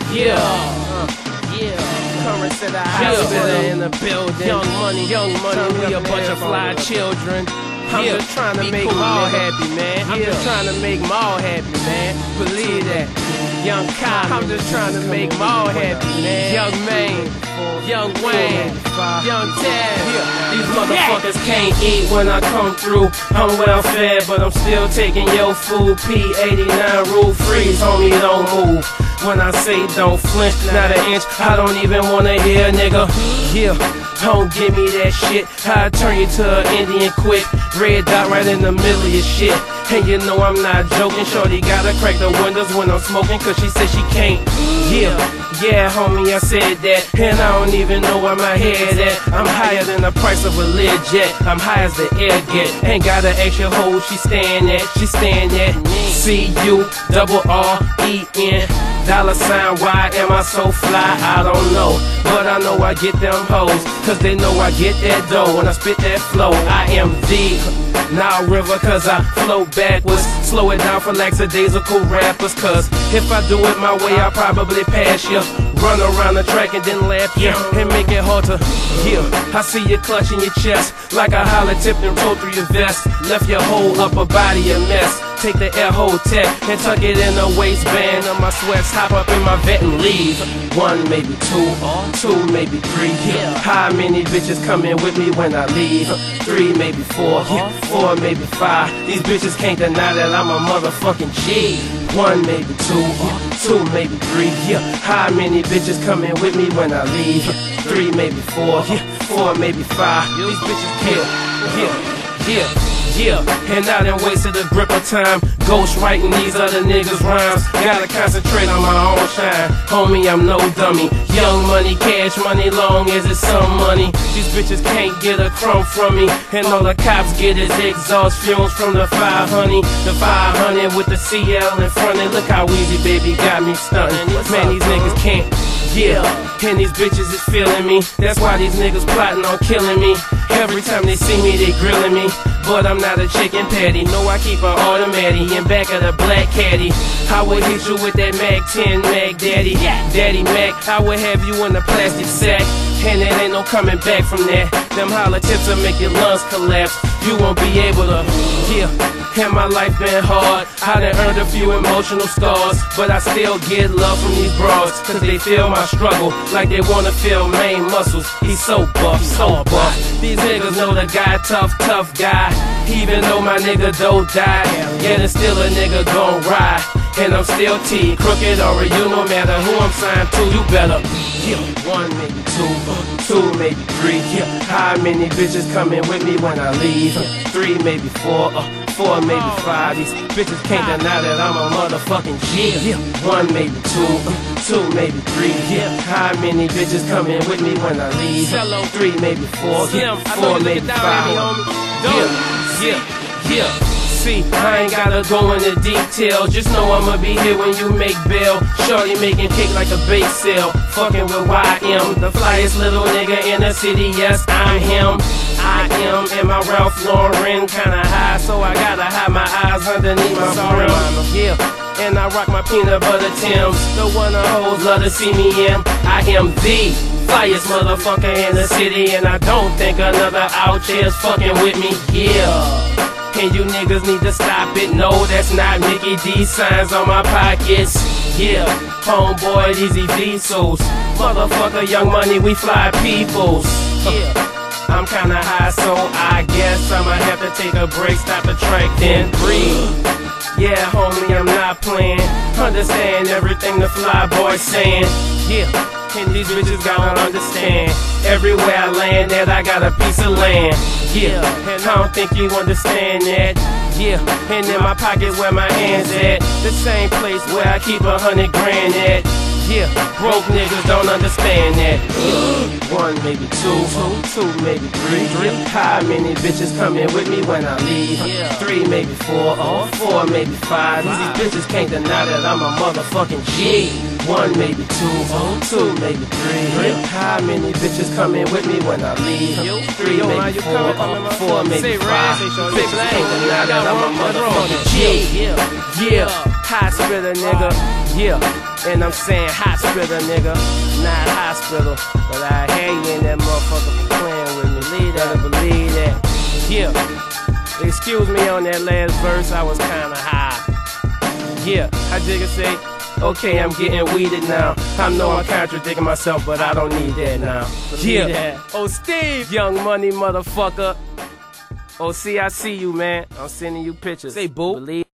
Current to the hospital in the building. Young money, we a bunch of fly children. I'm just trying to make Maul happy, man. I'm just trying to make Maul happy, man. Believe that. Young Kyle, I'm just trying to make Maul happy, man. Young Maine, Young Wayne, Young Ted. These motherfuckers can't eat when I come through. I'm well fed, but I'm still taking your food. P89 rule freeze, homie, don't move. When I say don't flinch, not an inch, I don't even wanna hear, nigga. Don't give me that shit. I turn you to an Indian quick. Red dot right in the middle of your shit. And you know I'm not joking. Shorty gotta crack the windows when I'm smoking, cause she said she can't. Yeah, homie, I said that. And I don't even know where my head at. I'm higher than the price of a Learjet. I'm high as the air get. Ain't gotta ask your hoe she stayin' at. She stayin' at C-U-R-R-E-N. $, why am I so fly? I don't know, but I know I get them hoes, cause they know I get that dough. When I spit that flow, I am the Nile River, cause I flow backwards. Slow it down for lackadaisical rappers, cause if I do it my way, I'll probably pass you. Run around the track and then lap you, and make it hard to I see you clutching your chest like a hollow tip and roll through your vest. Left your whole upper body a mess. Take the air hole tech and tuck it in the waistband of my sweats. Hop up in my vet and leave. 1, maybe 2, 2, maybe 3. How many bitches coming with me when I leave? 3, maybe 4, 4, maybe 5. These bitches can't deny that I'm a motherfucking G. 1, maybe 2, 2, maybe 3. How many bitches coming with me when I leave? 3, maybe 4, 4, maybe 5. These bitches and I done wasted a grip of time ghost writing these other niggas' rhymes. Gotta concentrate on my own shine. Homie, I'm no dummy. Young money, cash money, long as it's some money. These bitches can't get a crumb from me. And all the cops get is exhaust fumes from the 500. The 500 with the CL in front of it. Look how easy, baby, got me stunting. Man, these niggas can't. And these bitches is feeling me. That's why these niggas plotting on killing me. Every time they see me, they grilling me. But I'm not a chicken patty. No, I keep an automatic in back of the black caddy. I would hit you with that Mac 10, Mac Daddy. Daddy Mac, I would have you in a plastic sack. And there ain't no coming back from that. Them holler tips will make your lungs collapse. You won't be able to, and my life been hard. I done earned a few emotional scars, but I still get love from these bras, cause they feel my struggle like they wanna feel main muscles. He's so buff, so buff. These niggas know the guy, tough guy. Even though my nigga don't die, yeah, there's still a nigga gon' ride. And I'm still T, crooked or you, no matter who I'm signed to, you better 1, maybe 2, 2, maybe 3. How many bitches coming with me when I leave? 3, maybe 4, 4, maybe 5. These bitches can't deny that I'm a motherfucking G. 1, maybe 2, 2, maybe 3. How many bitches coming with me when I leave? 3, maybe 4, 4, maybe 5. See, I ain't gotta go into detail. Just know I'ma be here when you make bail. Shorty making cake like a bake sale. Fucking with YM, the flyest little nigga in the city. Yes, I'm him. I am, and my Ralph Lauren kinda high, so I gotta hide my eyes underneath my brim. And I rock my peanut butter Timbs, the one the hoes love to see me in. I am the flyest motherfucker in the city, and I don't think another out here's fucking with me. And you niggas need to stop it. No, that's not Mickey D signs on my pockets. Homeboy, these Evisos. Motherfucker, Young Money, we fly peoples. I'm kinda high, so I guess I'ma have to take a break, stop the track, then breathe. Yeah, homie, I'm not playing. Understand everything the fly boy's saying. And these bitches gotta understand. Everywhere I land, that I got a piece of land. And I don't think you understand that. And in my pocket where my hands at, the same place where I keep 100 grand at. Broke niggas don't understand that. 1, maybe 2, 2, maybe 3. How many bitches coming with me when I leave? 3, maybe 4, 4, maybe 5. These bitches can't deny that I'm a motherfucking G. 1, maybe 2, 2, maybe 3. How many bitches coming with me when I leave? 3, maybe 4, 4, maybe 5. Bitches can't deny that I'm a motherfucking G. High spitter nigga. And I'm saying hospital, nigga, not hospital. But I hear you in that motherfucker for playing with me. Believe that. Yeah. Excuse me on that last verse, I was kinda high. Yeah, I jigga say, okay, I'm getting weeded now. I know I'm contradicting myself, but I don't need that now. Yeah. Oh, Steve, Young Money motherfucker. Oh, see, I see you, man. I'm sending you pictures. Say, boo. Believe